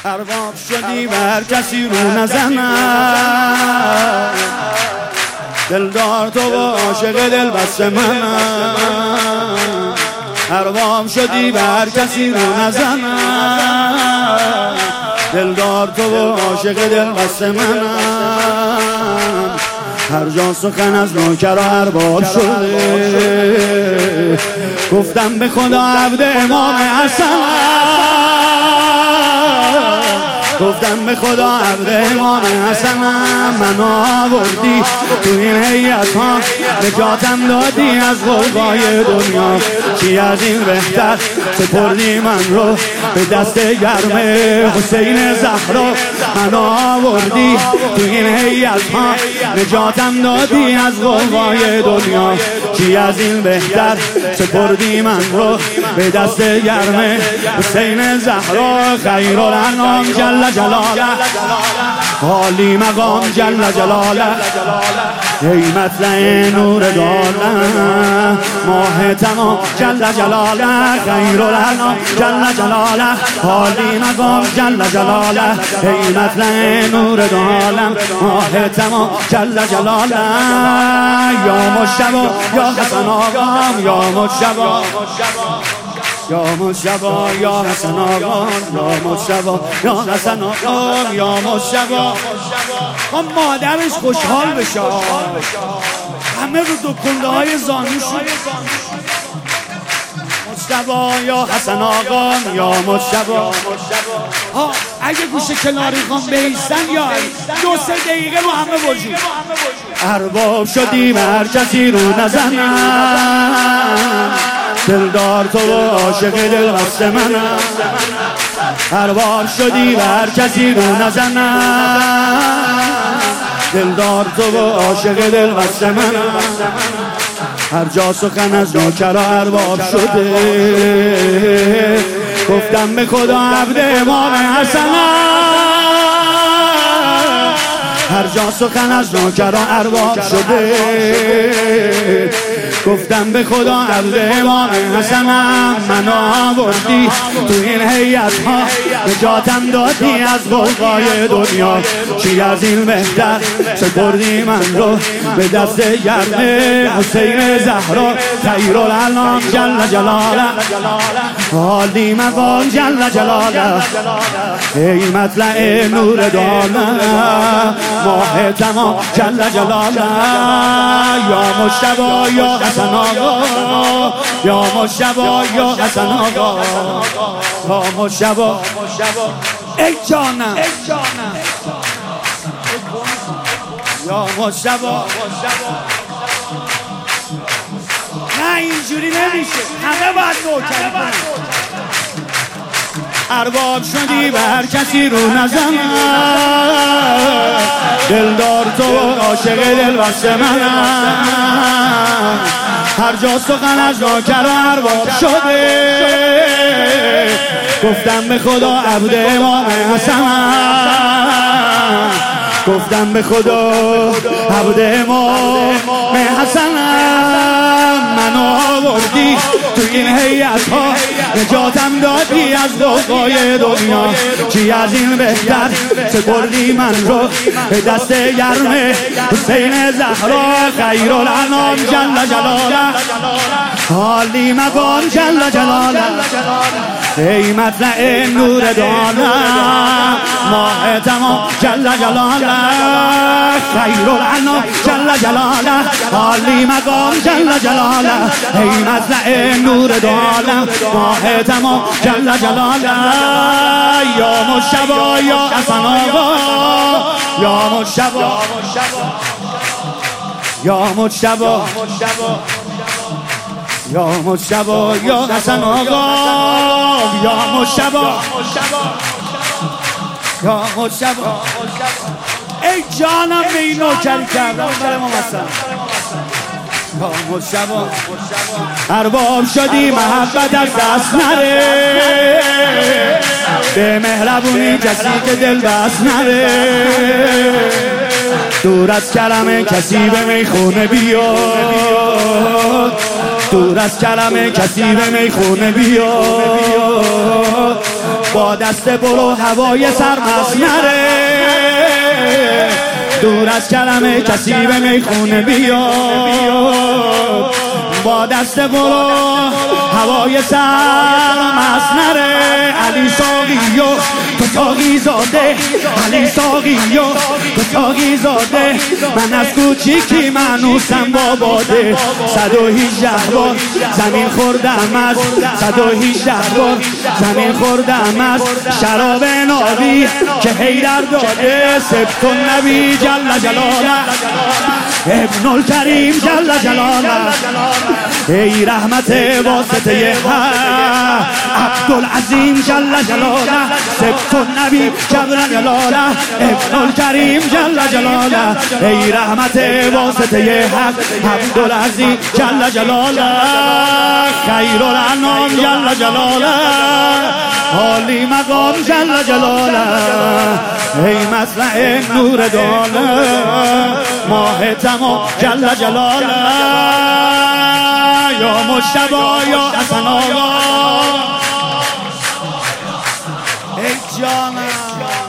ارباب شدی و هر کسی رو نزنم، دلدار تو و عاشق دل بست منم. ارباب شدی و هر کسی رو نزنم، دلدار تو و عاشق دل بست منم. هر جا سخن از نوکر و ارباب شده، گفتم به خدا عبد امام حسنم، گفتم به خدا عبد امام حسنم. من آوردی تو این هیئت ها، نجاتم دادی از غوغای دنیا. چی از این بهتر سپردی من رو به دست گرم حسین زهرا. من آوردی تو این هیئت ها، نجاتم دادی از غوغای دنیا. چی از این بهتر سپردی من رو به دست گرم حسین زهرا. خیرالانام جل جلاله، عالی مقام جل جلاله، ای مطلع نور داله، ماه تمام جل جلاله. خیرالانام جل جلاله، عالی مقام جل جلاله، ای مطلع نور داله، ماه تمام جل جلاله. یا مجتبی یا حسن آقام، یا مجتبی یا مجتبی یا حسن آقام، یا مجتبی یا حسن آقام، یا مجتبی. ما مادرش خوشحال بشه، همه رو دکنده های زانوشون. مجتبی یا حسن آقام، یا مجتبی. اگه گوشه کناری خوام بیستن یا 2-3 دقیقه با همه وجود. ارباب شدی و هر کسی رو نزنم، دلدار تو و عاشق دل بست منم. ارباب شدی و هر کسی رو نزنم، دلدار تو و عاشق دل بست منم. هر جا سخن از نوکر ارباب شده، گفتم به خدا عبد امام حسنم. هر جا سخن از نوکر ارباب شده، گفتم به خدا عبد امام حسنم. من آوردی تو این هیئت ها، نجاتم دادی از غوغای دنیا. چی از این بهتر سپردی من رو به دست گرم حسین زهرا. خیرالانام جل جلاله، عالی مقام جل جلاله، ای مطلع نور داله، ماه تمام جل جلاله. یا مجتبی یا حسن آقا، یا مجتبی یا حسن آقا، یا مجتبی. ای جانم یا مجتبی. نه اینجوری نمیشه، همه باید نوکر کنن. ارباب شدی و هر کسی رو نزنم، دلدار تو و عاشق دل بست منم. هر جا سخن از نوکر ارباب شده، گفتم به خدا عبد امام حسنم، گفتم به خدا عبد امام حسنم. من آوردی تو این هیئت ها، نجاتم دادی از غوغای دنیا. چی از این بهتر سپردی من رو به دست گرم حسین زهرا. خیرالانام جل جلاله، عالی مقام جل جلاله، ای مطلع نور داله، ماه تمام جل جلاله. خیرالانام جل جلاله، عالی مقام جل جلاله، ای مطلع نور داله، ماه تمام جل جلاله. یا مجتبی یا حسن آقا، یا مجتبی یا مجتبی، یا مجتبی یا حسن آقا، یا مجتبی یا مجتبی. ای جانم به این نوکری کردم برای ما مثلا. یا مجتبی ارباب شدی محبت از دست نره، به مهربونی کسی که دل بست نره. دور از کرم کسی به میخونه بیاد، دور از کرم کسی به میخونه بیاد. با دست برو هوای سرمست نره، دور از کلمه کسی به میخونه بیاد، با دست برو هوای سرمست نره. علی ساقیو تو ساقی زاده، علی ساقیو تو ساقی زاده، من از کوچیکی منوسم با باده. 118 بار زمین خوردم از 118 بار زمین خوردم از شراب نابی که حیدر داده. سبت النبی جل جلاله، ابن الکریم جل جلاله، ای رحمت واسطه حق عبدالعظیم جل جلاله. سبت النبی جل جلاله، ابن الکریم جل جلاله، ای رحمت واسطه حق عبدالعظیم جل جلاله. خیر الانام جل جلاله، عالی مقام جل جلاله، ای مطلع نور داله، ماه تمام جل جلاله. یا مجتبی یا حسن آقا، ای جانم.